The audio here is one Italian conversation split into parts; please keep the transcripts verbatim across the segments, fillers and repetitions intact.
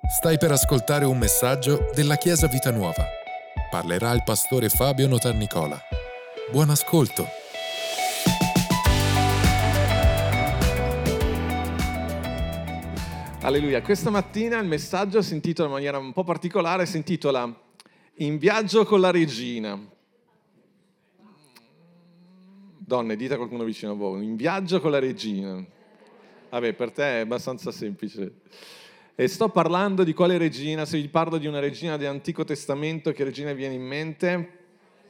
Stai per ascoltare un messaggio della Chiesa Vita Nuova. Parlerà il pastore Fabio Notarnicola. Buon ascolto. Alleluia. Questa mattina il messaggio si intitola in maniera un po' particolare, si intitola In viaggio con la regina. Donne, dite a qualcuno vicino a voi, in viaggio con la regina. Vabbè, per te è abbastanza semplice. E sto parlando di quale regina? Se vi parlo di una regina dell'Antico Testamento, che regina viene in mente?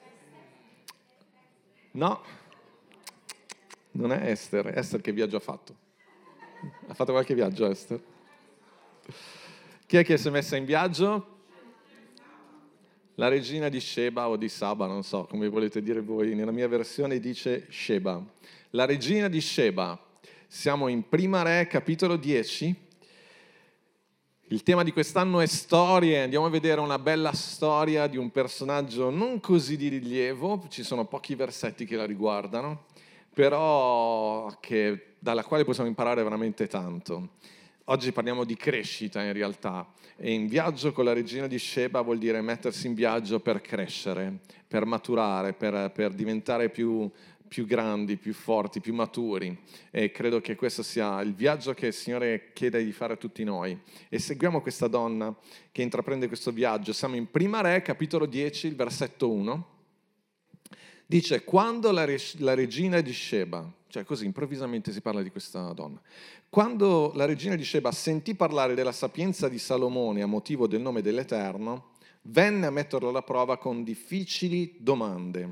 No, non è Ester. Ester che viaggio ha fatto? Ha fatto qualche viaggio Ester? Chi è che si è messa in viaggio? La regina di Sheba o di Saba, non so come volete dire voi. Nella mia versione dice Sheba. La regina di Sheba. Siamo in Prima Re, capitolo dieci. Il tema di quest'anno è storie. Andiamo a vedere una bella storia di un personaggio non così di rilievo. Ci sono pochi versetti che la riguardano, però che, dalla quale possiamo imparare veramente tanto. Oggi parliamo di crescita in realtà, e in viaggio con la regina di Sheba vuol dire mettersi in viaggio per crescere, per maturare, per, per diventare più, più grandi, più forti, più maturi, e credo che questo sia il viaggio che il Signore chiede di fare a tutti noi. E seguiamo questa donna che intraprende questo viaggio. Siamo in Prima Re, capitolo dieci, il versetto uno. Dice, quando la, re- la regina di Sheba, cioè così improvvisamente si parla di questa donna, quando la regina di Sheba sentì parlare della sapienza di Salomone a motivo del nome dell'Eterno, venne a metterlo alla prova con difficili domande.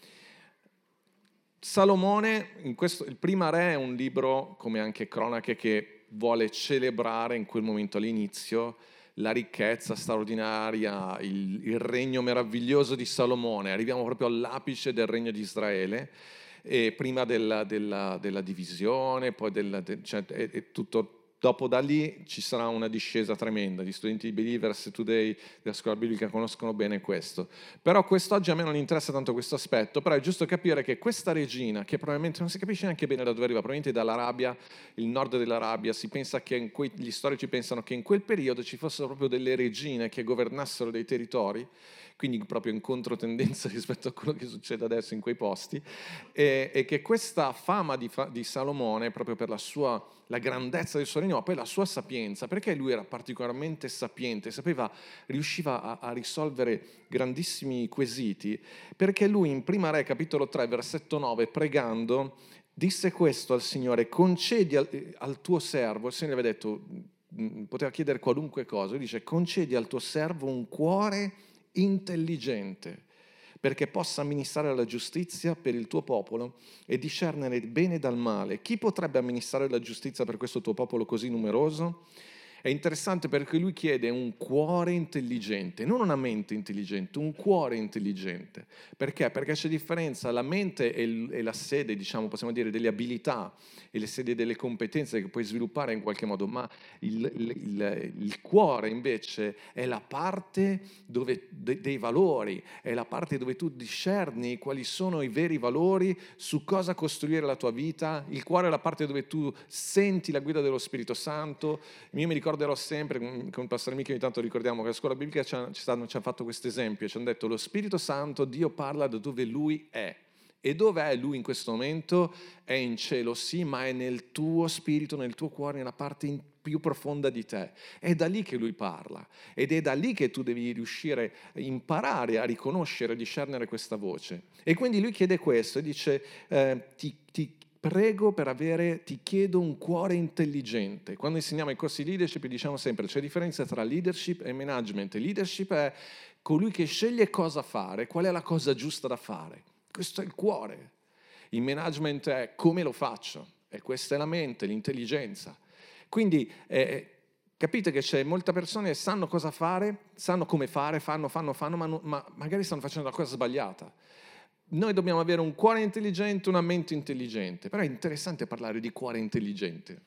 Salomone, in questo, il Prima Re è un libro, come anche Cronache, che vuole celebrare in quel momento all'inizio la ricchezza straordinaria, il, il regno meraviglioso di Salomone. Arriviamo proprio all'apice del regno di Israele, e prima della, della, della divisione, poi della, de, cioè, è, è tutto. Dopo da lì ci sarà una discesa tremenda. Gli studenti di Believers Today della scuola biblica conoscono bene questo. Però quest'oggi a me non interessa tanto questo aspetto, però è giusto capire che questa regina, che probabilmente non si capisce neanche bene da dove arriva, probabilmente dall'Arabia, il nord dell'Arabia, si pensa che in quei, gli storici pensano che in quel periodo ci fossero proprio delle regine che governassero dei territori, quindi proprio in controtendenza rispetto a quello che succede adesso in quei posti, e, e che questa fama di, di Salomone, proprio per la sua la grandezza del suo regno, ma poi la sua sapienza, perché lui era particolarmente sapiente, sapeva, riusciva a, a risolvere grandissimi quesiti, perché lui in Prima Re, capitolo tre, versetto nove, pregando, disse questo al Signore: concedi al, al tuo servo, il Signore aveva detto, poteva chiedere qualunque cosa, lui dice: concedi al tuo servo un cuore intelligente, perché possa amministrare la giustizia per il tuo popolo e discernere il bene dal male. Chi potrebbe amministrare la giustizia per questo tuo popolo così numeroso? È interessante perché lui chiede un cuore intelligente, non una mente intelligente, un cuore intelligente. Perché? Perché c'è differenza, la mente è, il, è la sede, diciamo, possiamo dire, delle abilità e le sedi delle competenze che puoi sviluppare in qualche modo, ma il, il, il, il cuore invece è la parte dove, de, dei valori, è la parte dove tu discerni quali sono i veri valori, su cosa costruire la tua vita. Il cuore è la parte dove tu senti la guida dello Spirito Santo. Io mi ricorderò sempre, con il pastore Michi ogni tanto ricordiamo che la scuola biblica ci ha, ci hanno, ci ha fatto questo esempio, ci hanno detto: lo Spirito Santo, Dio parla da dove Lui è. E dove è Lui in questo momento? È in cielo, sì, ma è nel tuo spirito, nel tuo cuore, nella parte in più profonda di te. È da lì che Lui parla, ed è da lì che tu devi riuscire a imparare a riconoscere, a discernere questa voce. E quindi Lui chiede questo e dice: eh, ti, ti prego per avere, ti chiedo un cuore intelligente. Quando insegniamo i corsi di leadership diciamo sempre: c'è differenza tra leadership e management. Leadership è colui che sceglie cosa fare, qual è la cosa giusta da fare. Questo è il cuore. Il management è come lo faccio, e questa è la mente, l'intelligenza. Quindi eh, capite che c'è molte persone che sanno cosa fare, sanno come fare, fanno, fanno, fanno, ma, non, ma magari stanno facendo la cosa sbagliata. Noi dobbiamo avere un cuore intelligente, una mente intelligente, però è interessante parlare di cuore intelligente.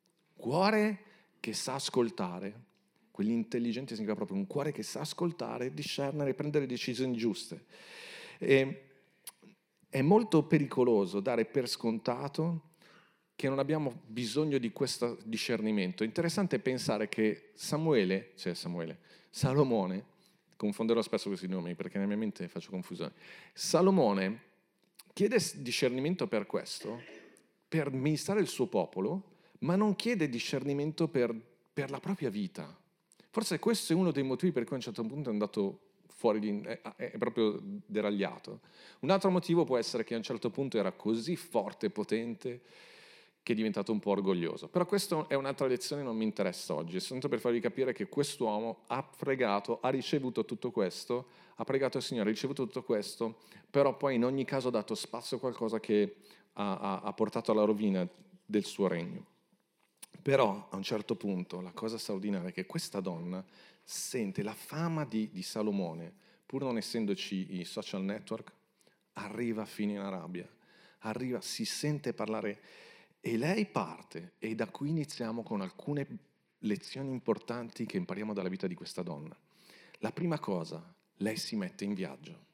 Cuore che sa ascoltare, quell'intelligente significa proprio un cuore che sa ascoltare, discernere, prendere decisioni giuste. E è molto pericoloso dare per scontato che non abbiamo bisogno di questo discernimento. Interessante pensare che Samuele, cioè Samuele, Salomone, confonderò spesso questi nomi perché nella mia mente faccio confusione, Salomone chiede discernimento per questo, per amministrare il suo popolo, ma non chiede discernimento per, per la propria vita. Forse questo è uno dei motivi per cui a un certo punto è andato fuori, di, è, è proprio deragliato. Un altro motivo può essere che a un certo punto era così forte e potente che è diventato un po' orgoglioso. Però questa è un'altra lezione, non mi interessa oggi, è soltanto per farvi capire che quest'uomo ha pregato, ha ricevuto tutto questo, ha pregato il Signore, ha ricevuto tutto questo, però poi in ogni caso ha dato spazio a qualcosa che ha, ha, ha portato alla rovina del suo regno. Però a un certo punto la cosa straordinaria è che questa donna sente la fama di, di Salomone, pur non essendoci i social network, arriva fino in Arabia, arriva, si sente parlare e lei parte, e da qui iniziamo con alcune lezioni importanti che impariamo dalla vita di questa donna. La prima cosa, lei si mette in viaggio.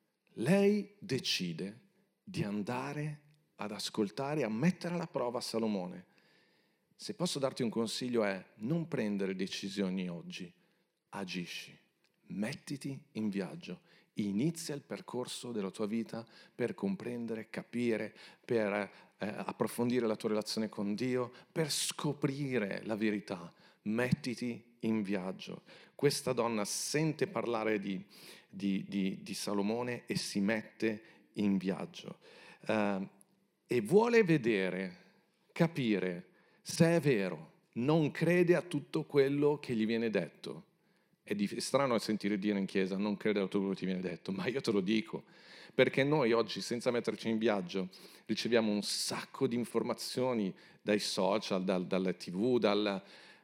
Lei decide di andare ad ascoltare, a mettere alla prova Salomone. Se posso darti un consiglio è non prendere decisioni oggi, agisci, mettiti in viaggio, inizia il percorso della tua vita per comprendere, capire, per eh, approfondire la tua relazione con Dio, per scoprire la verità, mettiti in viaggio. Questa donna sente parlare di, di, di, di Salomone e si mette in viaggio uh, e vuole vedere, capire se è vero, non crede a tutto quello che gli viene detto. È strano sentire dire in chiesa non credere a tutto quello che ti viene detto, ma io te lo dico, perché noi oggi senza metterci in viaggio riceviamo un sacco di informazioni dai social, dal, dalle tv, dal...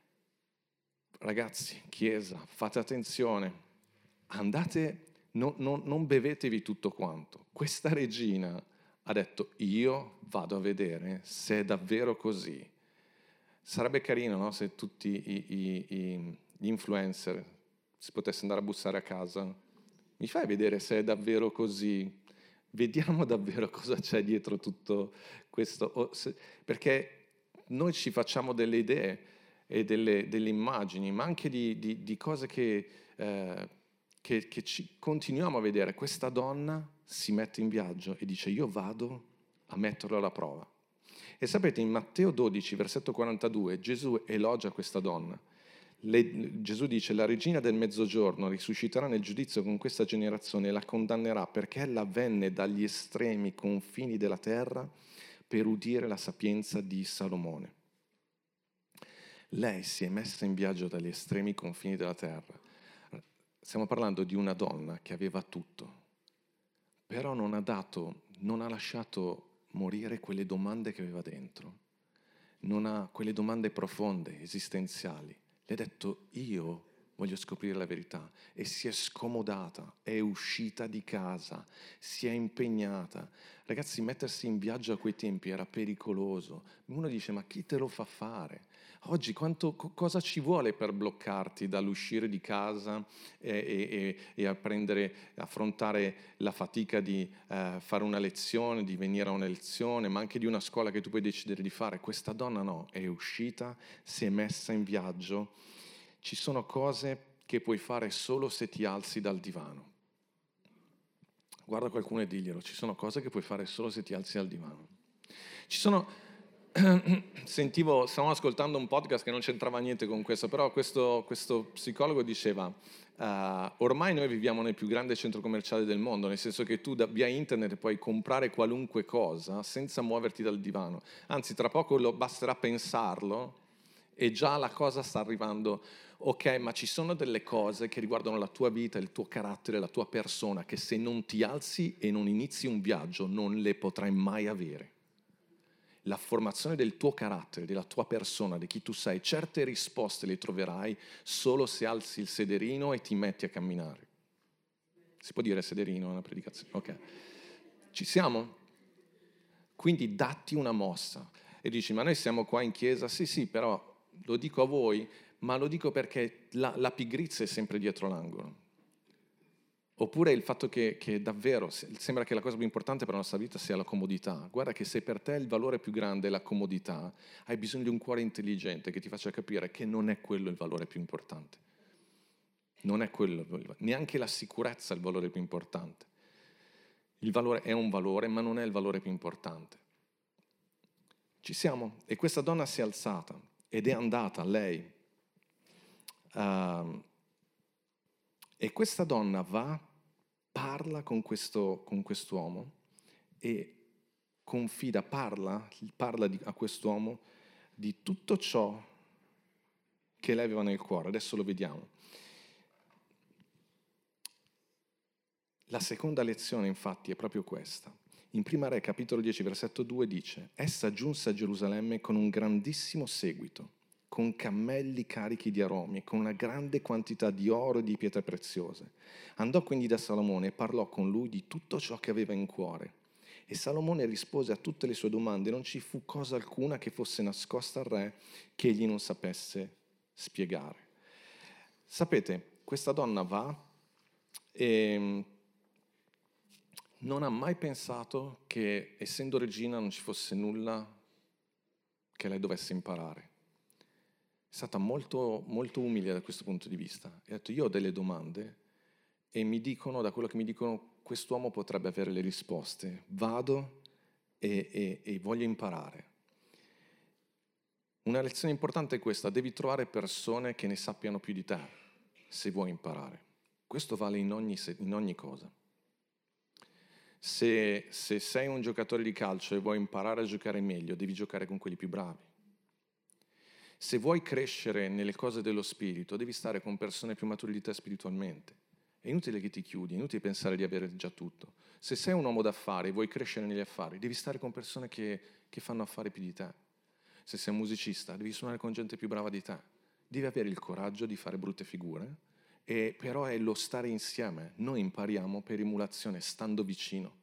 Ragazzi, chiesa, fate attenzione, andate, no, no, non bevetevi tutto quanto. Questa regina ha detto io vado a vedere se è davvero così. Sarebbe carino, no, se tutti i, i, i, gli influencer si potesse andare a bussare a casa. Mi fai vedere se è davvero così? Vediamo davvero cosa c'è dietro tutto questo. O se, perché noi ci facciamo delle idee e delle, delle immagini, ma anche di, di, di cose che, eh, che, che ci continuiamo a vedere. Questa donna si mette in viaggio e dice io vado a metterlo alla prova. E sapete, in Matteo dodici, versetto quarantadue, Gesù elogia questa donna. Le, Gesù dice, la regina del mezzogiorno risusciterà nel giudizio con questa generazione e la condannerà perché ella venne dagli estremi confini della terra per udire la sapienza di Salomone. Lei si è messa in viaggio dagli estremi confini della terra. Stiamo parlando di una donna che aveva tutto, però non ha dato, non ha lasciato morire quelle domande che aveva dentro, non ha quelle domande profonde, esistenziali. Le ha detto io voglio scoprire la verità e si è scomodata, è uscita di casa, si è impegnata. Ragazzi, mettersi in viaggio a quei tempi era pericoloso. Uno dice ma chi te lo fa fare? Oggi quanto, cosa ci vuole per bloccarti dall'uscire di casa e, e, e a prendere, affrontare la fatica di eh, fare una lezione, di venire a una lezione, ma anche di una scuola che tu puoi decidere di fare? Questa donna no, è uscita, si è messa in viaggio. Ci sono cose che puoi fare solo se ti alzi dal divano. Guarda qualcuno e diglielo, ci sono cose che puoi fare solo se ti alzi dal divano. Ci sono... Sentivo, stavamo ascoltando un podcast che non c'entrava niente con questo, però questo, questo psicologo diceva uh, ormai noi viviamo nel più grande centro commerciale del mondo, nel senso che tu da, via internet puoi comprare qualunque cosa senza muoverti dal divano, anzi tra poco lo, basterà pensarlo e già la cosa sta arrivando. Ok, ma ci sono delle cose che riguardano la tua vita, il tuo carattere, la tua persona, che se non ti alzi e non inizi un viaggio non le potrai mai avere. La formazione del tuo carattere, della tua persona, di chi tu sei, certe risposte le troverai solo se alzi il sederino e ti metti a camminare. Si può dire sederino nella predicazione? Ok. Ci siamo? Quindi datti una mossa. E dici, ma noi siamo qua in chiesa? Sì, sì, però lo dico a voi, ma lo dico perché la, la pigrizia è sempre dietro l'angolo. Oppure il fatto che, che davvero sembra che la cosa più importante per la nostra vita sia la comodità. Guarda che se per te il valore più grande è la comodità, hai bisogno di un cuore intelligente che ti faccia capire che non è quello il valore più importante. Non è quello, neanche la sicurezza è il valore più importante. Il valore è un valore, ma non è il valore più importante. Ci siamo? E questa donna si è alzata ed è andata, lei. Uh, e questa donna va, parla con, questo, con quest'uomo e confida, parla, parla di, a quest'uomo di tutto ciò che lei aveva nel cuore. Adesso lo vediamo. La seconda lezione, infatti, è proprio questa. In Prima Re, capitolo dieci, versetto due, dice: essa giunse a Gerusalemme con un grandissimo seguito, con cammelli carichi di aromi, con una grande quantità di oro e di pietre preziose. Andò quindi da Salomone e parlò con lui di tutto ciò che aveva in cuore. E Salomone rispose a tutte le sue domande, non ci fu cosa alcuna che fosse nascosta al re che egli non sapesse spiegare. Sapete, questa donna va e non ha mai pensato che, essendo regina, non ci fosse nulla che lei dovesse imparare. È stata molto, molto umile da questo punto di vista. Ha detto, io ho delle domande e mi dicono, da quello che mi dicono, quest'uomo potrebbe avere le risposte. Vado e, e, e voglio imparare. Una lezione importante è questa, devi trovare persone che ne sappiano più di te, se vuoi imparare. Questo vale in ogni, in ogni cosa. Se, se sei un giocatore di calcio e vuoi imparare a giocare meglio, devi giocare con quelli più bravi. Se vuoi crescere nelle cose dello spirito, devi stare con persone più mature di te spiritualmente. È inutile che ti chiudi, è inutile pensare di avere già tutto. Se sei un uomo d'affari e vuoi crescere negli affari, devi stare con persone che, che fanno affari più di te. Se sei un musicista, devi suonare con gente più brava di te. Devi avere il coraggio di fare brutte figure, e però è lo stare insieme. Noi impariamo per emulazione, stando vicino.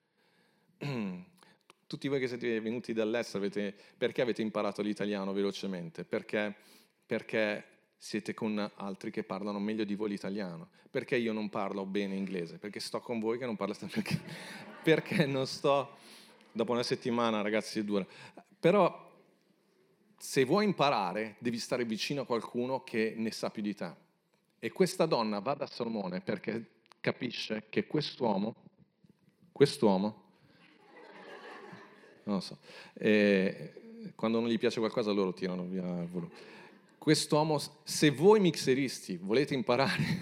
Tutti voi che siete venuti dall'estero, avete, perché avete imparato l'italiano velocemente? Perché, perché siete con altri che parlano meglio di voi l'italiano. Perché io non parlo bene inglese? Perché sto con voi che non parlate perché, perché non sto... Dopo una settimana, ragazzi, è dura. Però se vuoi imparare, devi stare vicino a qualcuno che ne sa più di te. E questa donna va da Salomone perché capisce che quest'uomo, quest'uomo, non lo so, e quando non gli piace qualcosa loro tirano via il volume. Quest'uomo, se voi mixeristi volete imparare,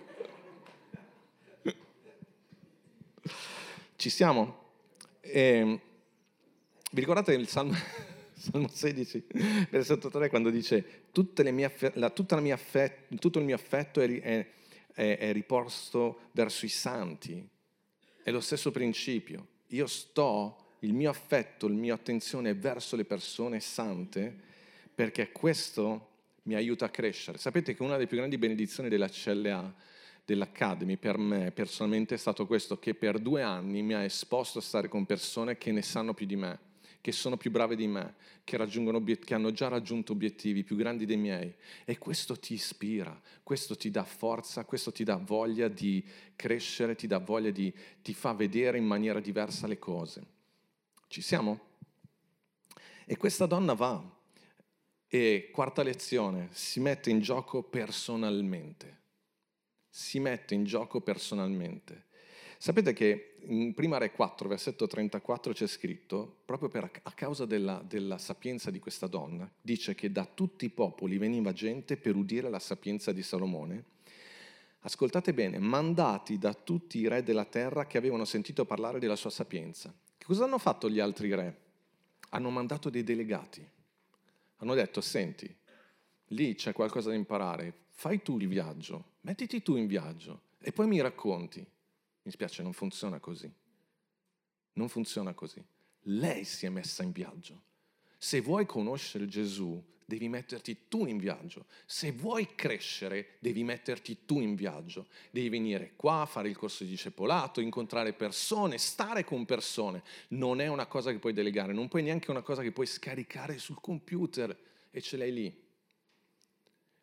ci siamo? E, vi ricordate il Salmo, Salmo sedici, versetto tre, quando dice tutte le mie, la, tutta la mia affetto, tutto il mio affetto è, è, è, è riposto verso i santi? È lo stesso principio. Io sto... il mio affetto, la mia attenzione è verso le persone sante, perché questo mi aiuta a crescere. Sapete che una delle più grandi benedizioni della C L A, dell'Academy, per me personalmente è stato questo, che per due anni mi ha esposto a stare con persone che ne sanno più di me, che sono più brave di me, che, raggiungono obiet- che hanno già raggiunto obiettivi più grandi dei miei. E questo ti ispira, questo ti dà forza, questo ti dà voglia di crescere, ti dà voglia di, ti fa vedere in maniera diversa le cose. Ci siamo? E questa donna va e, quarta lezione, si mette in gioco personalmente. Si mette in gioco personalmente. Sapete che in Prima Re quattro, versetto trentaquattro c'è scritto, proprio per, a causa della, della sapienza di questa donna, dice che da tutti i popoli veniva gente per udire la sapienza di Salomone. Ascoltate bene, mandati da tutti i re della terra che avevano sentito parlare della sua sapienza. Che cosa hanno fatto gli altri re? Hanno mandato dei delegati. Hanno detto, senti, lì c'è qualcosa da imparare, fai tu il viaggio, mettiti tu in viaggio e poi mi racconti. Mi spiace, non funziona così. Non funziona così. Lei si è messa in viaggio. Se vuoi conoscere Gesù, devi metterti tu in viaggio. Se vuoi crescere, devi metterti tu in viaggio. Devi venire qua, fare il corso di discepolato, incontrare persone, stare con persone. Non è una cosa che puoi delegare, non puoi neanche una cosa che puoi scaricare sul computer e ce l'hai lì.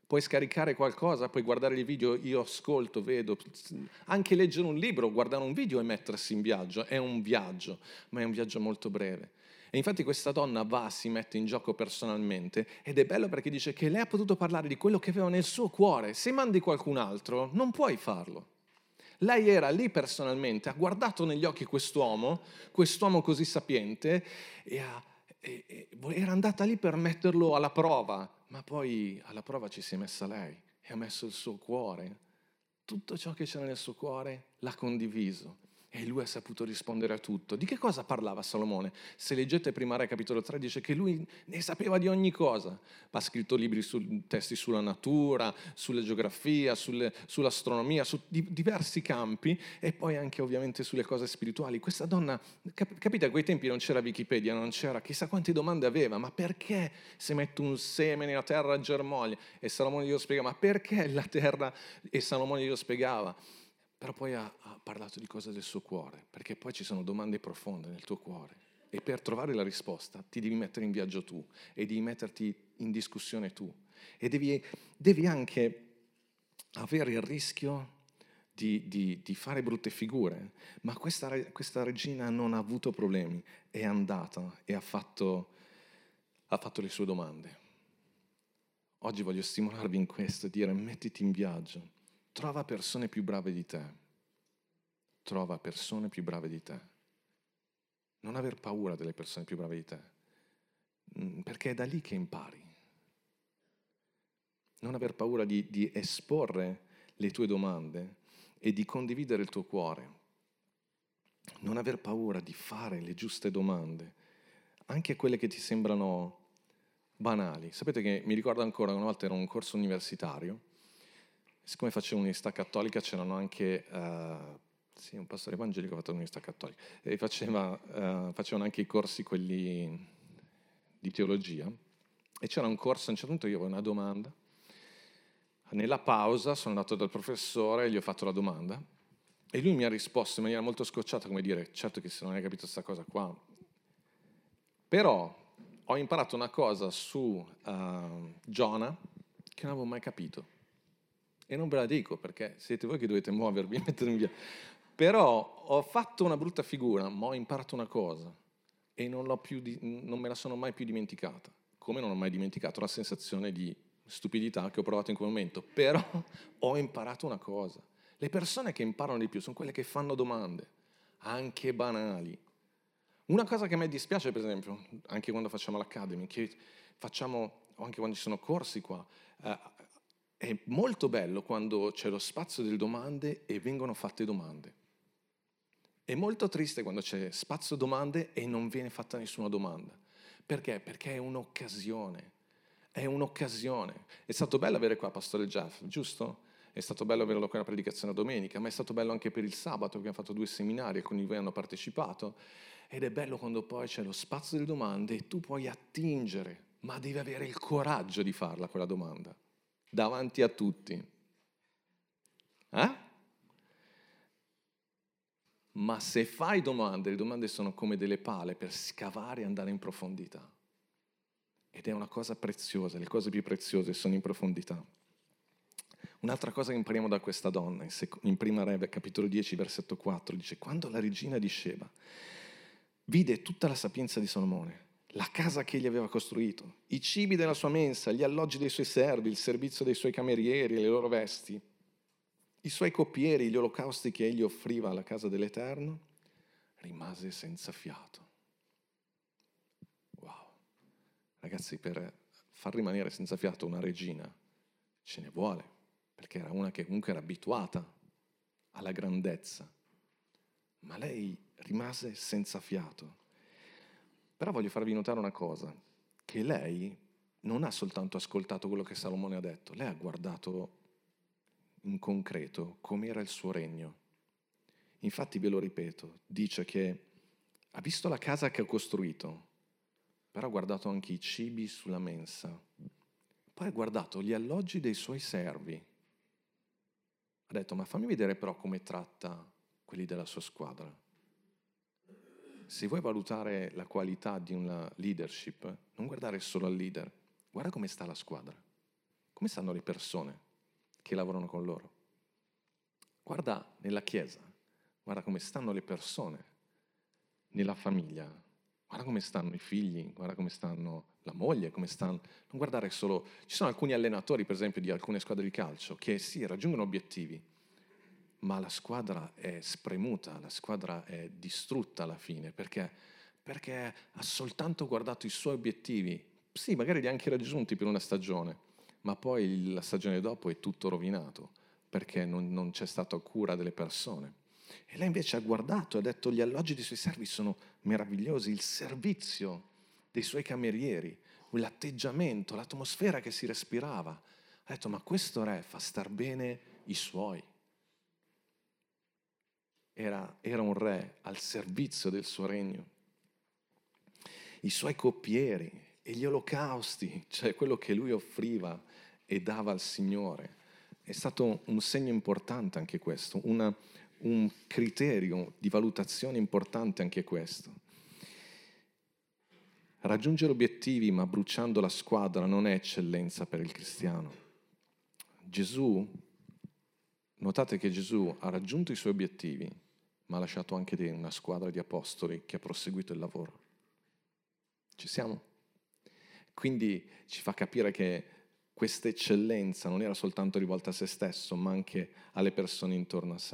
Puoi scaricare qualcosa, puoi guardare il video, io ascolto, vedo, anche leggere un libro, guardare un video e mettersi in viaggio, è un viaggio, ma è un viaggio molto breve. E infatti questa donna va, si mette in gioco personalmente ed è bello perché dice che lei ha potuto parlare di quello che aveva nel suo cuore. Se mandi qualcun altro, non puoi farlo. Lei era lì personalmente, ha guardato negli occhi quest'uomo, quest'uomo così sapiente, e, ha, e, e era andata lì per metterlo alla prova, ma poi alla prova ci si è messa lei e ha messo il suo cuore. Tutto ciò che c'era nel suo cuore l'ha condiviso. E lui ha saputo rispondere a tutto. Di che cosa parlava Salomone? Se leggete Prima Re capitolo tre dice che lui ne sapeva di ogni cosa. Ha scritto libri, su, testi sulla natura, sulla geografia, sulle, sull'astronomia, su di, diversi campi e poi anche ovviamente sulle cose spirituali. Questa donna, cap- capite, a quei tempi non c'era Wikipedia, non c'era, chissà quante domande aveva, ma perché se metto un seme nella terra germoglia? E Salomone glielo spiega, ma perché la terra? E Salomone glielo spiegava. Però poi ha, ha parlato di cose del suo cuore, perché poi ci sono domande profonde nel tuo cuore e per trovare la risposta ti devi mettere in viaggio tu e devi metterti in discussione tu e devi, devi anche avere il rischio di, di, di fare brutte figure, ma questa, questa regina non ha avuto problemi, è andata e ha fatto, ha fatto le sue domande. Oggi voglio stimolarvi in questo e dire mettiti in viaggio. Trova persone più brave di te. Trova persone più brave di te. Non aver paura delle persone più brave di te, perché è da lì che impari. Non aver paura di, di esporre le tue domande e di condividere il tuo cuore. Non aver paura di fare le giuste domande, anche quelle che ti sembrano banali. Sapete che mi ricordo ancora una volta ero in un corso universitario. Siccome facevo un'università cattolica c'erano anche, uh, sì, un pastore evangelico ha fatto l'università cattolica, e faceva, uh, facevano anche i corsi quelli di teologia, e c'era un corso, a un certo punto io avevo una domanda, nella pausa sono andato dal professore e gli ho fatto la domanda, e lui mi ha risposto in maniera molto scocciata, come dire, certo che se non hai capito questa cosa qua, però ho imparato una cosa su uh, Giona che non avevo mai capito. E non ve la dico perché siete voi che dovete muovervi e mettermi via. Però ho fatto una brutta figura, ma ho imparato una cosa e non, l'ho più di, non me la sono mai più dimenticata. Come non ho mai dimenticato la sensazione di stupidità che ho provato in quel momento. Però ho imparato una cosa. Le persone che imparano di più sono quelle che fanno domande, anche banali. Una cosa che a me dispiace, per esempio, anche quando facciamo l'Academy, che facciamo, o anche quando ci sono corsi qua, eh, è molto bello quando c'è lo spazio delle domande e vengono fatte domande. È molto triste quando c'è spazio domande e non viene fatta nessuna domanda. Perché? Perché è un'occasione. È un'occasione. È stato bello avere qua Pastore Jeff, giusto? È stato bello averlo qua alla predicazione domenica, ma è stato bello anche per il sabato, abbiamo fatto due seminari, alcuni di voi hanno partecipato. Ed è bello quando poi c'è lo spazio delle domande e tu puoi attingere, ma devi avere il coraggio di farla quella domanda. Davanti a tutti. Eh? Ma se fai domande, le domande sono come delle pale per scavare e andare in profondità. Ed è una cosa preziosa, le cose più preziose sono in profondità. Un'altra cosa che impariamo da questa donna, in, sec- in Prima Re, capitolo dieci, versetto quattro, dice: quando la regina di Sheba vide tutta la sapienza di Salomone, la casa che egli aveva costruito, i cibi della sua mensa, gli alloggi dei suoi servi, il servizio dei suoi camerieri, le loro vesti, i suoi coppieri, gli olocausti che egli offriva alla casa dell'Eterno, rimase senza fiato. Wow. Ragazzi, per far rimanere senza fiato una regina ce ne vuole, perché era una che comunque era abituata alla grandezza. Ma lei rimase senza fiato. Però voglio farvi notare una cosa, che lei non ha soltanto ascoltato quello che Salomone ha detto, lei ha guardato in concreto com'era il suo regno. Infatti, ve lo ripeto, dice che ha visto la casa che ha costruito, però ha guardato anche i cibi sulla mensa, poi ha guardato gli alloggi dei suoi servi. Ha detto: ma fammi vedere però come tratta quelli della sua squadra. Se vuoi valutare la qualità di una leadership, non guardare solo al leader, guarda come sta la squadra, come stanno le persone che lavorano con loro? Guarda nella chiesa, guarda come stanno le persone nella famiglia, guarda come stanno i figli, guarda come stanno la moglie, come stanno... Non guardare solo... Ci sono alcuni allenatori, per esempio, di alcune squadre di calcio, che sì, raggiungono obiettivi, ma la squadra è spremuta, la squadra è distrutta alla fine, perché? Perché ha soltanto guardato i suoi obiettivi, sì, magari li ha anche raggiunti per una stagione, ma poi la stagione dopo è tutto rovinato, perché non, non c'è stata cura delle persone. E lei invece ha guardato e ha detto: gli alloggi dei suoi servi sono meravigliosi, il servizio dei suoi camerieri, l'atteggiamento, l'atmosfera che si respirava. Ha detto: ma questo re fa star bene i suoi. Era, era un re al servizio del suo regno. I suoi coppieri e gli olocausti, cioè quello che lui offriva e dava al Signore. È stato un segno importante anche questo, una, un criterio di valutazione importante anche questo. Raggiungere obiettivi ma bruciando la squadra non è eccellenza per il cristiano. Gesù, notate che Gesù ha raggiunto i suoi obiettivi, ma ha lasciato anche una squadra di apostoli che ha proseguito il lavoro. Ci siamo? Quindi ci fa capire che questa eccellenza non era soltanto rivolta a se stesso, ma anche alle persone intorno a sé.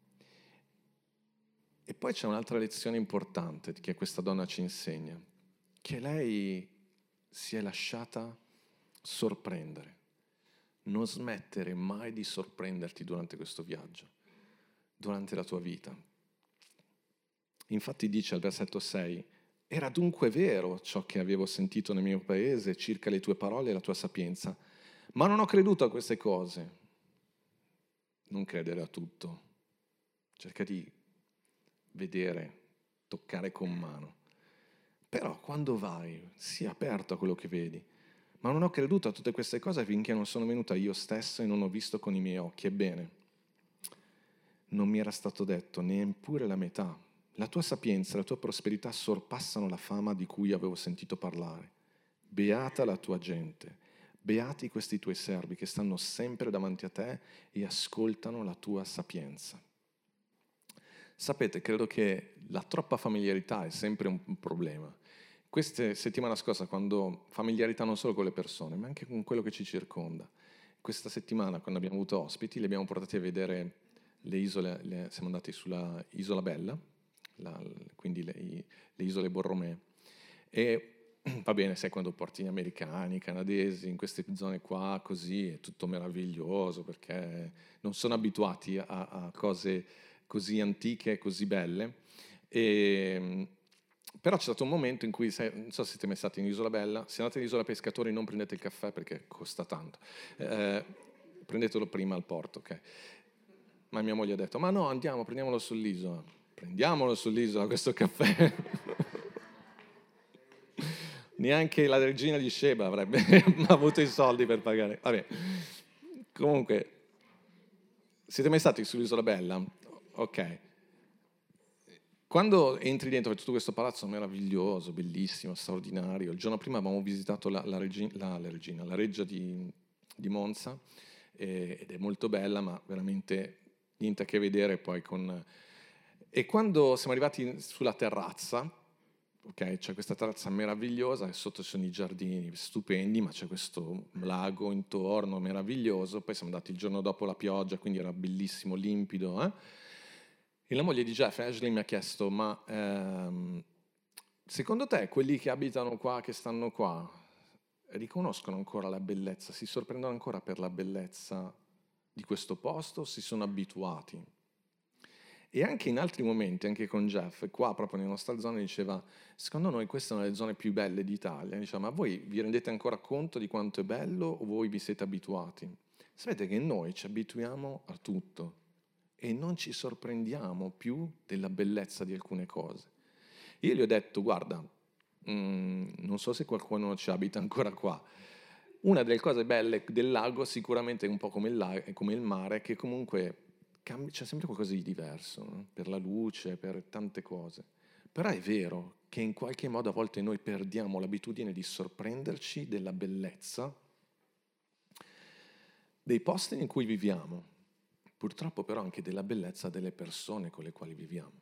E poi c'è un'altra lezione importante che questa donna ci insegna, che lei si è lasciata sorprendere. Non smettere mai di sorprenderti durante questo viaggio, durante la tua vita. Infatti dice al versetto sei: era dunque vero ciò che avevo sentito nel mio paese circa le tue parole e la tua sapienza, ma non ho creduto a queste cose. Non credere a tutto. Cerca di vedere, toccare con mano. Però quando vai, sii aperto a quello che vedi. Ma non ho creduto a tutte queste cose finché non sono venuta io stesso e non ho visto con i miei occhi. Ebbene, non mi era stato detto neppure la metà. La tua sapienza e la tua prosperità sorpassano la fama di cui avevo sentito parlare. Beata la tua gente, beati questi tuoi servi che stanno sempre davanti a te e ascoltano la tua sapienza. Sapete, credo che la troppa familiarità è sempre un problema. Queste settimana scorsa, quando familiarità non solo con le persone, ma anche con quello che ci circonda. Questa settimana, quando abbiamo avuto ospiti, li abbiamo portati a vedere le isole, le, siamo andati sulla Isola Bella, la, quindi le, le isole Borromee. E va bene, sai, quando porti gli americani, i canadesi, in queste zone qua, così, è tutto meraviglioso, perché non sono abituati a, a cose così antiche e così belle. E, però c'è stato un momento in cui, sai, non so se siete mai stati in Isola Bella, se andate in Isola Pescatori non prendete il caffè perché costa tanto, eh, prendetelo prima al porto, ok? Ma mia moglie ha detto: ma no, andiamo, prendiamolo sull'isola. Prendiamolo sull'isola questo caffè. Neanche la regina di Sheba avrebbe avuto i soldi per pagare. Vabbè. Comunque, siete mai stati sull'Isola Bella? Ok. Quando entri dentro tutto questo palazzo meraviglioso, bellissimo, straordinario, il giorno prima avevamo visitato la, la, regina, la, la, regina, la reggia di, di Monza, eh, ed è molto bella, ma veramente niente a che vedere poi con... E quando siamo arrivati sulla terrazza, ok, c'è questa terrazza meravigliosa, e sotto ci sono i giardini stupendi, ma c'è questo lago intorno meraviglioso. Poi siamo andati il giorno dopo la pioggia, quindi era bellissimo, limpido, eh? E la moglie di Jeff, Ashley, mi ha chiesto: ma ehm, secondo te quelli che abitano qua, che stanno qua, riconoscono ancora la bellezza, si sorprendono ancora per la bellezza di questo posto, o si sono abituati? E anche in altri momenti, anche con Jeff, qua proprio nella nostra zona, diceva: secondo noi queste sono le zone più belle d'Italia. Diceva: ma voi vi rendete ancora conto di quanto è bello o voi vi siete abituati? Sapete che noi ci abituiamo a tutto e non ci sorprendiamo più della bellezza di alcune cose. Io gli ho detto: guarda, mh, non so se qualcuno ci abita ancora qua, una delle cose belle del lago sicuramente è un po' come il, la- come il mare, che comunque cambia, c'è sempre qualcosa di diverso, no? Per la luce, per tante cose. Però è vero che in qualche modo a volte noi perdiamo l'abitudine di sorprenderci della bellezza dei posti in cui viviamo, purtroppo però anche della bellezza delle persone con le quali viviamo.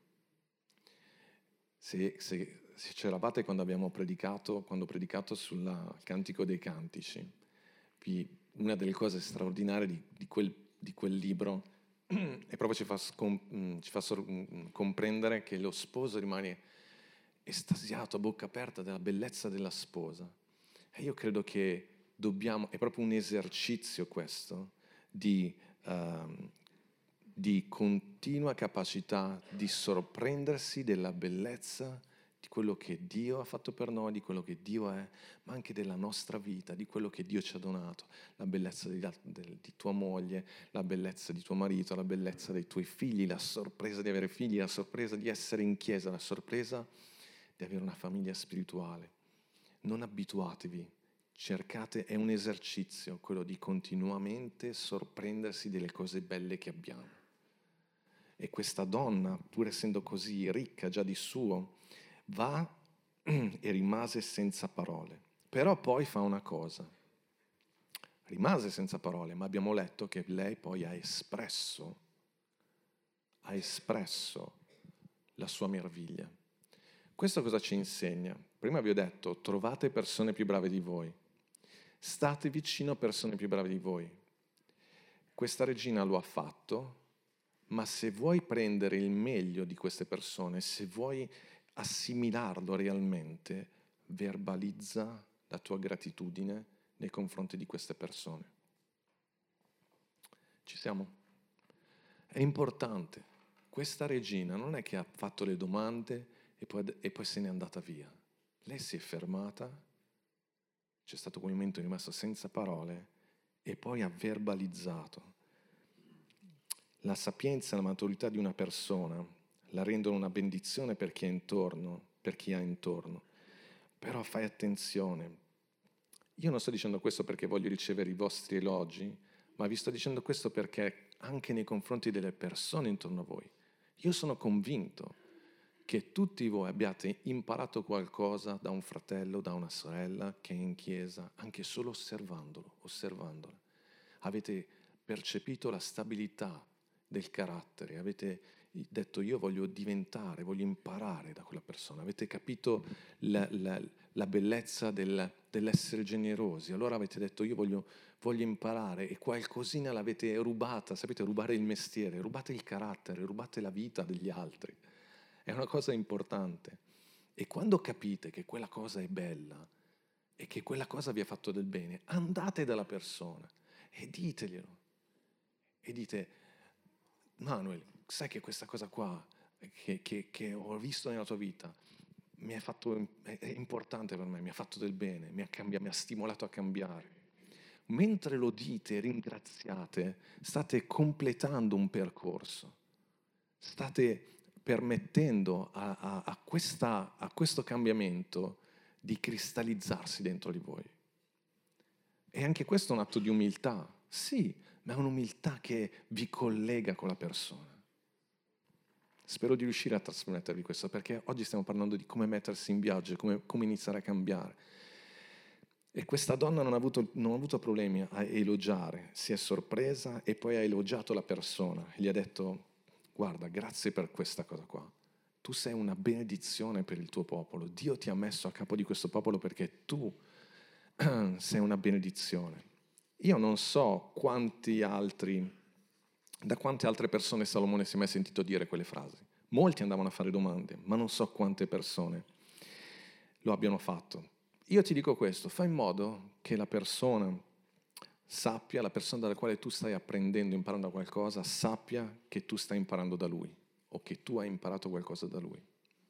Se, se, se c'eravate quando abbiamo predicato, quando ho predicato sul Cantico dei Cantici, vi, una delle cose straordinarie di, di, quel, di quel libro è proprio ci fa, scom, ci fa sor, comprendere che lo sposo rimane estasiato, a bocca aperta della bellezza della sposa. E io credo che dobbiamo, è proprio un esercizio questo, di, uh, di continua capacità di sorprendersi della bellezza di quello che Dio ha fatto per noi, di quello che Dio è, ma anche della nostra vita, di quello che Dio ci ha donato, la bellezza di, di, di tua moglie, la bellezza di tuo marito, la bellezza dei tuoi figli, la sorpresa di avere figli, la sorpresa di essere in chiesa, la sorpresa di avere una famiglia spirituale. Non abituatevi, cercate, è un esercizio quello di continuamente sorprendersi delle cose belle che abbiamo. E questa donna, pur essendo così ricca già di suo, va e rimase senza parole. Però poi fa una cosa. Rimase senza parole, ma abbiamo letto che lei poi ha espresso, ha espresso la sua meraviglia. Questo cosa ci insegna? Prima vi ho detto, trovate persone più brave di voi. State vicino a persone più brave di voi. Questa regina lo ha fatto, ma se vuoi prendere il meglio di queste persone, se vuoi assimilarlo realmente, verbalizza la tua gratitudine nei confronti di queste persone. Ci siamo? È importante. Questa regina non è che ha fatto le domande e poi, e poi se n'è andata via. Lei si è fermata, c'è stato quel momento rimasto senza parole e poi ha verbalizzato. La sapienza e la maturità di una persona la rendono una benedizione per chi è intorno, per chi ha intorno. Però fai attenzione. Io non sto dicendo questo perché voglio ricevere i vostri elogi, ma vi sto dicendo questo perché anche nei confronti delle persone intorno a voi, io sono convinto che tutti voi abbiate imparato qualcosa da un fratello, da una sorella che è in chiesa, anche solo osservandolo, osservandola. Avete percepito la stabilità del carattere, avete detto io voglio diventare, voglio imparare da quella persona, avete capito la, la, la bellezza del, dell'essere generosi, allora avete detto io voglio, voglio imparare e qualcosina l'avete rubata, sapete rubare il mestiere, rubate il carattere, rubate la vita degli altri, è una cosa importante. E quando capite che quella cosa è bella e che quella cosa vi ha fatto del bene, andate dalla persona e diteglielo e dite Manuel, sai che questa cosa qua che, che, che ho visto nella tua vita mi ha fatto, è importante per me, mi ha fatto del bene, mi ha, cambiato, mi ha stimolato a cambiare. Mentre lo dite, ringraziate, state completando un percorso, state permettendo a, a, a, questa, a questo cambiamento di cristallizzarsi dentro di voi. E anche questo è un atto di umiltà, sì, ma è un'umiltà che vi collega con la persona. Spero di riuscire a trasmettervi questo, perché oggi stiamo parlando di come mettersi in viaggio, come, come iniziare a cambiare. E questa donna non ha, avuto, non ha avuto problemi a elogiare, si è sorpresa e poi ha elogiato la persona. Gli ha detto, guarda, grazie per questa cosa qua. Tu sei una benedizione per il tuo popolo. Dio ti ha messo a capo di questo popolo perché tu sei una benedizione. Io non so quanti altri, da quante altre persone Salomone si è mai sentito dire quelle frasi. Molti andavano a fare domande, ma non so quante persone lo abbiano fatto. Io ti dico questo, fai in modo che la persona sappia, la persona dalla quale tu stai apprendendo, imparando qualcosa, sappia che tu stai imparando da lui o che tu hai imparato qualcosa da lui.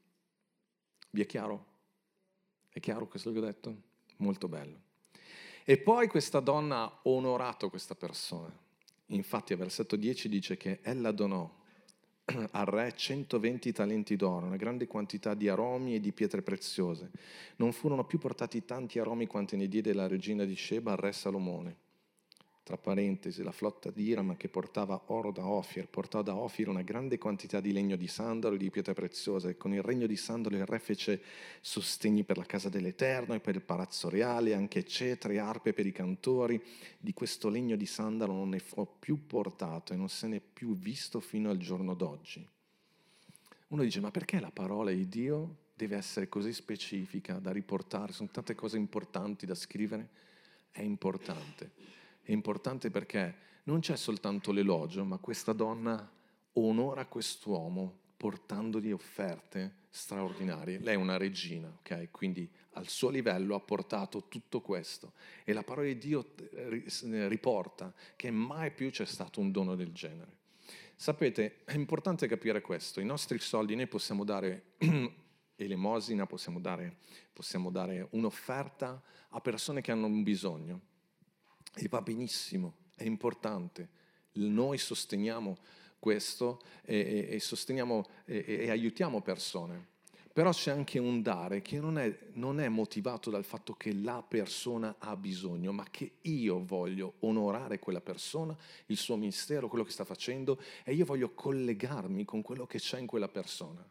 Vi è chiaro? È chiaro questo che ho detto? Molto bello. E poi questa donna ha onorato questa persona. Infatti al versetto dieci dice che ella donò al re centoventi talenti d'oro, una grande quantità di aromi e di pietre preziose. Non furono più portati tanti aromi quanti ne diede la regina di Sheba al re Salomone. tra parentesi, la flotta di Iram che portava oro da Ofir, portò da Ofir una grande quantità di legno di sandalo e di pietre preziose, e con il regno di sandalo il re fece sostegni per la casa dell'Eterno e per il palazzo reale, anche cetri e arpe per i cantori. Di questo legno di sandalo non ne fu più portato e non se ne è più visto fino al giorno d'oggi. Uno dice, ma perché la parola di Dio deve essere così specifica da riportare? Sono tante cose importanti da scrivere. È importante. È importante perché non c'è soltanto l'elogio, ma questa donna onora quest'uomo portandogli offerte straordinarie. Lei è una regina, ok? Quindi al suo livello ha portato tutto questo. E la parola di Dio riporta che mai più c'è stato un dono del genere. Sapete, è importante capire questo. I nostri soldi noi possiamo dare elemosina, possiamo dare, possiamo dare un'offerta a persone che hanno un bisogno. E va benissimo, è importante. Noi sosteniamo questo e, e, e sosteniamo e, e aiutiamo persone. Però c'è anche un dare che non è, non è motivato dal fatto che la persona ha bisogno, ma che io voglio onorare quella persona, il suo ministero, quello che sta facendo, e io voglio collegarmi con quello che c'è in quella persona.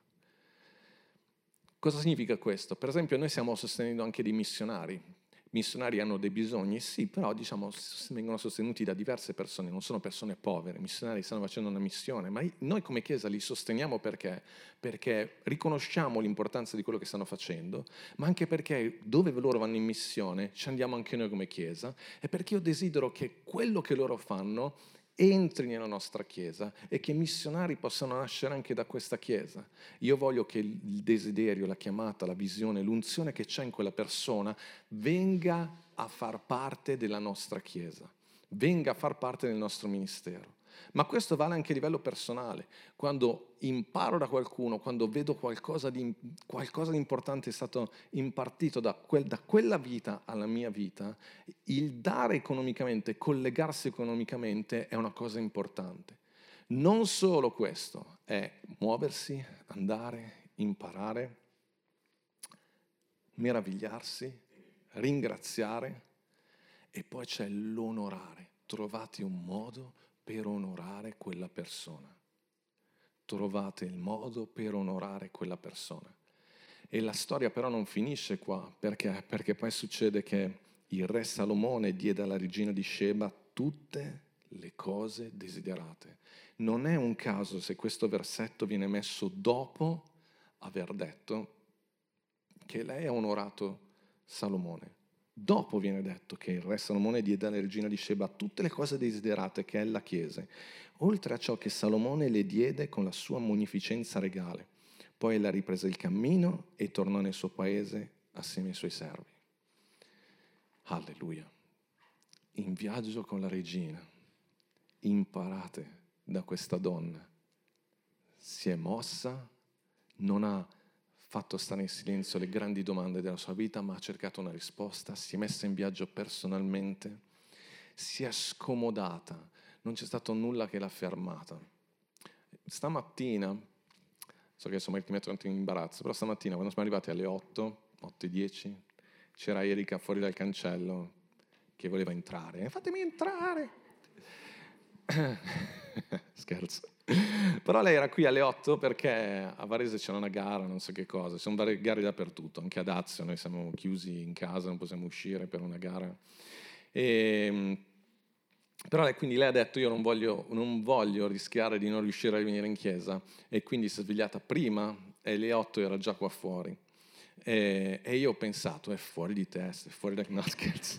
Cosa significa questo? Per esempio, noi stiamo sostenendo anche dei missionari. I missionari hanno dei bisogni, sì, però diciamo vengono sostenuti da diverse persone, non sono persone povere. I missionari stanno facendo una missione, ma noi come Chiesa li sosteniamo perché? Perché riconosciamo l'importanza di quello che stanno facendo, ma anche perché dove loro vanno in missione ci andiamo anche noi come Chiesa, e perché io desidero che quello che loro fanno entri nella nostra Chiesa e che missionari possano nascere anche da questa Chiesa. Io voglio che il desiderio, la chiamata, la visione, l'unzione che c'è in quella persona venga a far parte della nostra Chiesa, venga a far parte del nostro ministero. Ma questo vale anche a livello personale. Quando imparo da qualcuno, quando vedo qualcosa di, qualcosa di importante è stato impartito da, quel, da quella vita alla mia vita, il dare economicamente, collegarsi economicamente è una cosa importante. Non solo questo, è muoversi, andare, imparare, meravigliarsi, ringraziare, e poi c'è l'onorare. Trovate un modo per onorare quella persona. Trovate il modo per onorare quella persona. E la storia però non finisce qua, perché? Perché poi succede che il re Salomone diede alla regina di Sheba tutte le cose desiderate. Non è un caso se questo versetto viene messo dopo aver detto che lei ha onorato Salomone. Dopo viene detto che il re Salomone diede alla regina di Sheba tutte le cose desiderate che ella chiese, oltre a ciò che Salomone le diede con la sua munificenza regale. Poi ella riprese il cammino e tornò nel suo paese assieme ai suoi servi. Alleluia. In viaggio con la regina, imparate da questa donna. Si è mossa, non ha fatto stare in silenzio le grandi domande della sua vita, ma ha cercato una risposta, si è messa in viaggio personalmente, si è scomodata, non c'è stato nulla che l'ha fermata. Stamattina, so che insomma ti metto anche in imbarazzo, però stamattina quando siamo arrivati alle otto, otto e dieci, c'era Erika fuori dal cancello che voleva entrare. Fatemi entrare! Scherzo. Però lei era qui alle otto perché a Varese c'era una gara, non so che cosa, ci sono varie gare dappertutto, anche ad Azio, noi siamo chiusi in casa, non possiamo uscire per una gara. E, però lei, quindi lei ha detto io non voglio, non voglio rischiare di non riuscire a venire in chiesa, e quindi si è svegliata prima e alle otto era già qua fuori. E, e io ho pensato, è fuori di testa, è fuori da... No, scherzo.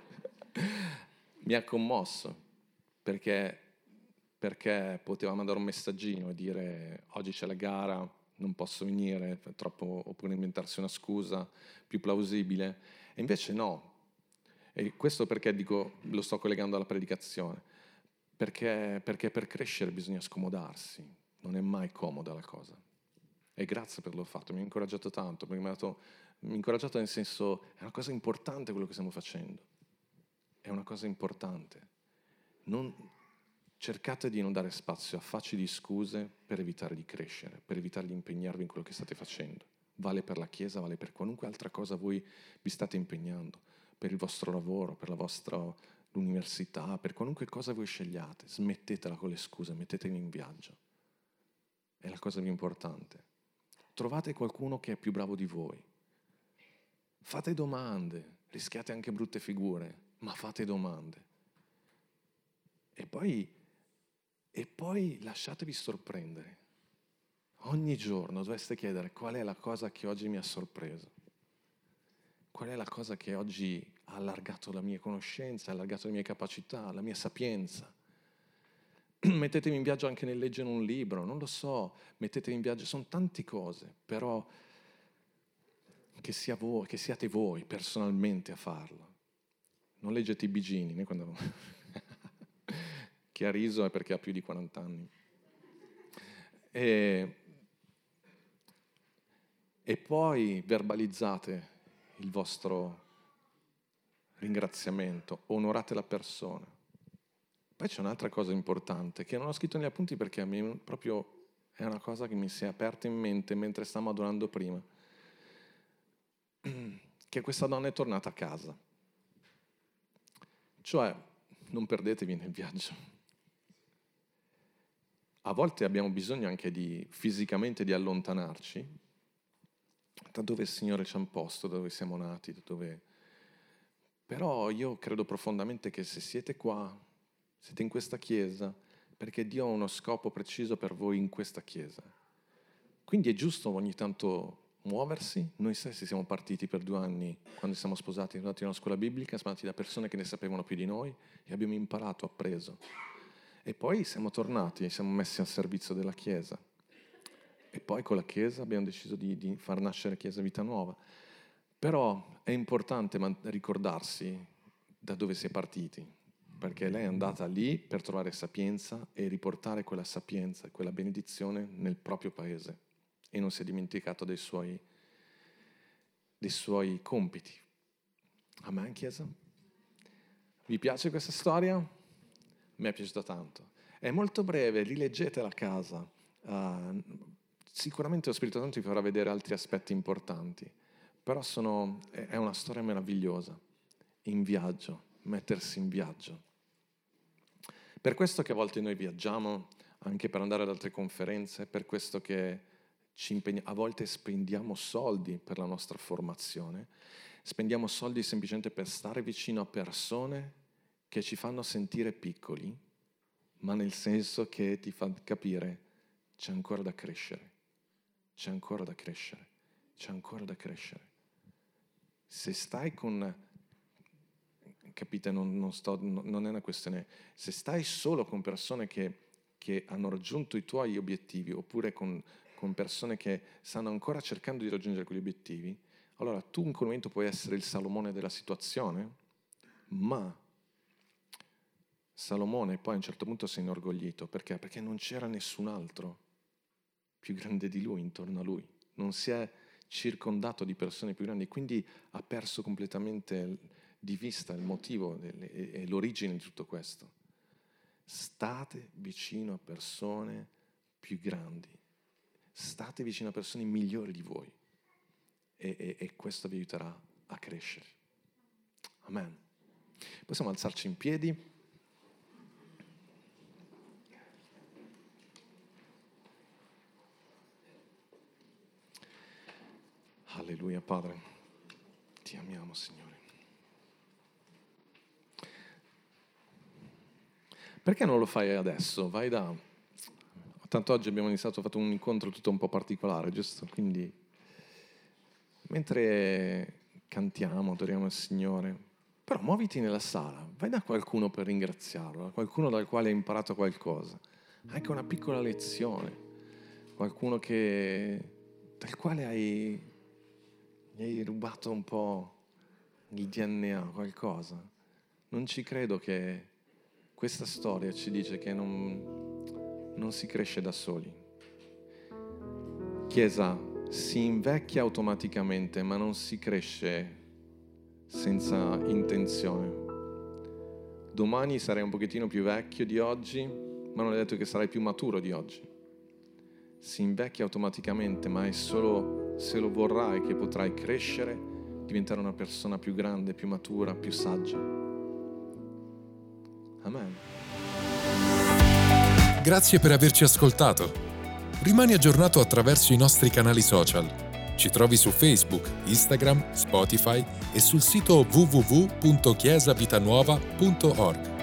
Mi ha commosso perché... perché poteva mandare un messaggino e dire oggi c'è la gara, non posso venire, troppo, oppure inventarsi una scusa più plausibile. E invece no. E questo perché dico, lo sto collegando alla predicazione, perché, perché per crescere bisogna scomodarsi, non è mai comoda la cosa. E grazie per l'aver fatto, mi ha incoraggiato tanto, perché mi ha dato, mi ha incoraggiato nel senso, è una cosa importante quello che stiamo facendo, è una cosa importante. Non... Cercate di non dare spazio a facili scuse per evitare di crescere, per evitare di impegnarvi in quello che state facendo. Vale per la Chiesa, vale per qualunque altra cosa voi vi state impegnando, per il vostro lavoro, per la vostra, il l'università, per qualunque cosa voi scegliate, smettetela con le scuse, mettetevi in viaggio. È la cosa più importante. Trovate qualcuno che è più bravo di voi. Fate domande, rischiate anche brutte figure, ma fate domande. E poi, e poi lasciatevi sorprendere. Ogni giorno dovreste chiedere qual è la cosa che oggi mi ha sorpreso. Qual è la cosa che oggi ha allargato la mia conoscenza, ha allargato le mie capacità, la mia sapienza. Mettetevi in viaggio anche nel leggere un libro, non lo so, mettetevi in viaggio, sono tante cose, però che, sia voi, che siate voi personalmente a farlo. Non leggete i Bigini, né quando... Chi ha riso è perché ha più di quaranta anni. E, e poi verbalizzate il vostro ringraziamento, onorate la persona. Poi c'è un'altra cosa importante che non ho scritto negli appunti perché a me proprio è una cosa che mi si è aperta in mente mentre stavamo adorando prima, che questa donna è tornata a casa. Cioè, non perdetevi nel viaggio. A volte abbiamo bisogno anche di fisicamente di allontanarci da dove il Signore ci ha posto, da dove siamo nati, da dove... Però io credo profondamente che se siete qua, siete in questa chiesa, perché Dio ha uno scopo preciso per voi in questa chiesa. Quindi è giusto ogni tanto muoversi. Noi stessi siamo partiti per due anni, quando siamo sposati, siamo andati in una scuola biblica, siamo andati da persone che ne sapevano più di noi e abbiamo imparato, appreso. E poi siamo tornati e siamo messi al servizio della chiesa. E poi con la Chiesa abbiamo deciso di, di far nascere Chiesa Vita Nuova. Però è importante man- ricordarsi da dove si è partiti, perché lei è andata lì per trovare sapienza e riportare quella sapienza e quella benedizione nel proprio paese e non si è dimenticato dei suoi, dei suoi compiti. Amen, Chiesa? Vi piace questa storia? Mi è piaciuta tanto. È molto breve, rileggetela a casa. Uh, Sicuramente lo Spirito Santo vi farà vedere altri aspetti importanti, però sono, è una storia meravigliosa, in viaggio, mettersi in viaggio. Per questo che a volte noi viaggiamo, anche per andare ad altre conferenze, per questo che ci impegna, a volte spendiamo soldi per la nostra formazione, spendiamo soldi semplicemente per stare vicino a persone che ci fanno sentire piccoli, ma nel senso che ti fa capire c'è ancora da crescere. C'è ancora da crescere, c'è ancora da crescere. Se stai con, capite, non, non, sto, non è una questione, se stai solo con persone che, che hanno raggiunto i tuoi obiettivi, oppure con, con persone che stanno ancora cercando di raggiungere quegli obiettivi, allora tu in quel momento puoi essere il Salomone della situazione, ma Salomone poi a un certo punto si è inorgoglito, perché? Perché non c'era nessun altro più grande di lui intorno a lui, non si è circondato di persone più grandi, quindi ha perso completamente di vista il motivo e l'origine di tutto questo. State vicino a persone più grandi, state vicino a persone migliori di voi e, e, e questo vi aiuterà a crescere. Amen. Possiamo alzarci in piedi? Alleluia, Padre, ti amiamo, Signore. Perché non lo fai adesso? Vai da... Tanto oggi abbiamo iniziato, fatto un incontro tutto un po' particolare, giusto? Quindi, mentre cantiamo, adoriamo il Signore, però muoviti nella sala, vai da qualcuno per ringraziarlo, da qualcuno dal quale hai imparato qualcosa, anche una piccola lezione, qualcuno che... dal quale hai... gli hai rubato un po' il D N A, qualcosa. Non ci credo che questa storia ci dice che non, non si cresce da soli. Chiesa, si invecchia automaticamente, ma non si cresce senza intenzione. Domani sarai un pochettino più vecchio di oggi, ma non è detto che sarai più maturo di oggi. Si invecchia automaticamente, ma è solo... se lo vorrai che potrai crescere, diventare una persona più grande, più matura, più saggia. Amen. Grazie per averci ascoltato. Rimani aggiornato attraverso i nostri canali social. Ci trovi su Facebook, Instagram, Spotify e sul sito w w w punto chiesa vitanuova punto org.